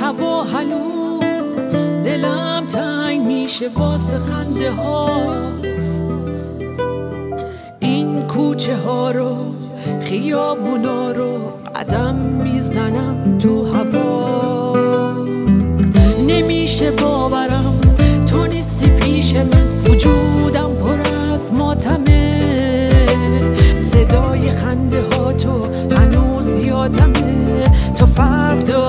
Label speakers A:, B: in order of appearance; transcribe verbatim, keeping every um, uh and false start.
A: هوا هنوز دلم تنگ میشه واسه خنده هات. این کوچه ها رو خیابونا رو قدم میزنم تو هوات. نمیشه باورم تو نیستی پیش من، وجودم پر از ماتمه. صدای خنده ها تو هنوز یادمه، تو فرق داری